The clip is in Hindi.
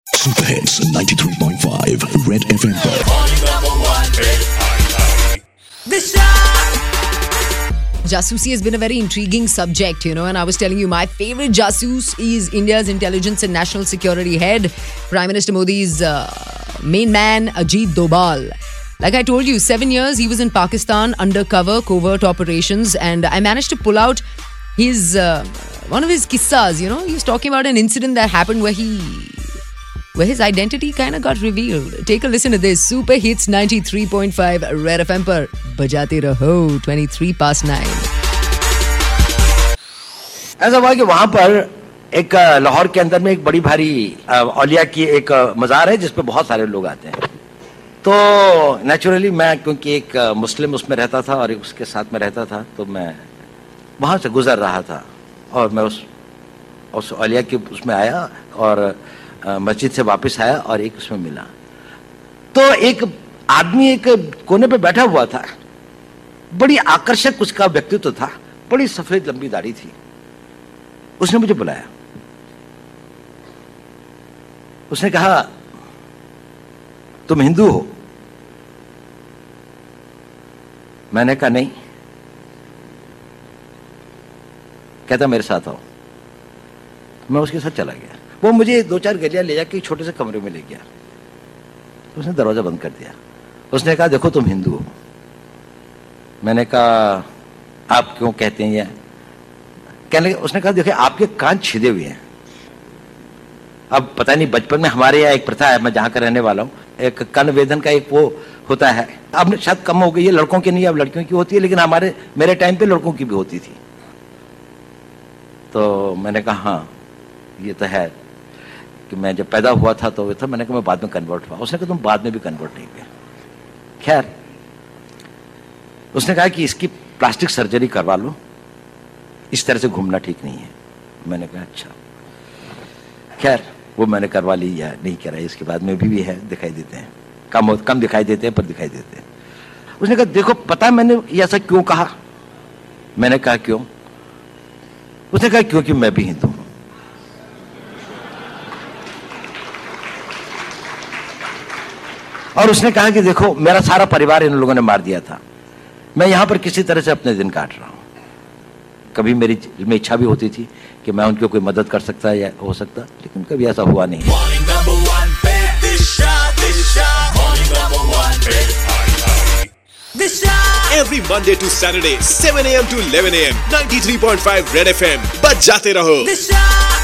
सुपर हिट्स 93.5 रेड एफएम पर। Jasusi has been a very intriguing subject, and I was telling you my favorite Jasus is India's intelligence and national security head, Prime Minister Modi's main man, Ajit Doval. Like I told you, 7 years he was in Pakistan undercover covert operations, and I managed to pull out his one of his kissas. He was talking about an incident that happened where his identity kind of got revealed. Take a listen to this. Super Hits 93.5 Red FM पर बजाते रहो 9:23. ऐसा हुआ कि वहां पर एक लाहौर के अंदर में एक बड़ी भारी औलिया की एक मज़ार है जिसपे बहुत सारे लोग आते हैं। तो नेचुरली मैं क्योंकि एक मुस्लिम उसमें रहता था और उसके साथ में रहता था, तो मैं वहां से गुजर रहा था और मैं उस औलिया की उसमें आया और मस्जिद से वापस आया और एक उसमें मिला। तो एक आदमी एक कोने पे बैठा हुआ था, बड़ी आकर्षक उसका व्यक्तित्व था, बड़ी सफेद लंबी दाढ़ी थी। उसने मुझे बुलाया, उसने कहा तुम हिंदू हो? मैंने कहा नहीं। कहता मेरे साथ आओ। मैं उसके साथ चला गया। वो मुझे 2-4 गलियां ले जाके छोटे से कमरे में ले गया। उसने दरवाजा बंद कर दिया। उसने कहा देखो तुम हिंदू हो। मैंने कहा आप क्यों कहते हैं ये? कहने उसने कहा देखिए आपके कान छिदे हुए हैं। अब पता नहीं, बचपन में हमारे यहाँ एक प्रथा है, मैं जहाँ का रहने वाला हूँ, एक कर्ण वेदन का एक वो होता है। अब शायद कम हो गई है, लड़कों की नहीं, अब लड़कियों की होती है, लेकिन मेरे टाइम पे लड़कों की भी होती थी। तो मैंने कहा हाँ ये तो है कि मैं जब पैदा हुआ था तो था। मैंने कहा मैं बाद में कन्वर्ट हुआ। उसने कहा तुम बाद में भी कन्वर्ट नहीं हुए। खैर उसने कहा कि इसकी प्लास्टिक सर्जरी करवा लो, इस तरह से घूमना ठीक नहीं है। मैंने कहा अच्छा। खैर वो मैंने करवा ली या नहीं कराई, इसके बाद में भी है, दिखाई देते हैं, कम दिखाई देते हैं पर दिखाई देते हैं। उसने कहा देखो पता है मैंने ये ऐसा क्यों कहा? मैंने कहा क्यों? उसने कहा क्योंकि मैं भी हिंदू हूं। और उसने कहा कि देखो मेरा सारा परिवार इन लोगों ने मार दिया था, मैं यहां पर किसी तरह से अपने दिन काट रहा हूं। कभी मेरी में इच्छा भी होती थी कि मैं उनकी कोई मदद कर सकता या हो सकता, लेकिन कभी ऐसा हुआ नहीं। Every Monday to Saturday, 7 a.m. to 11 a.m. 93.5 Red FM. बजाते रहो।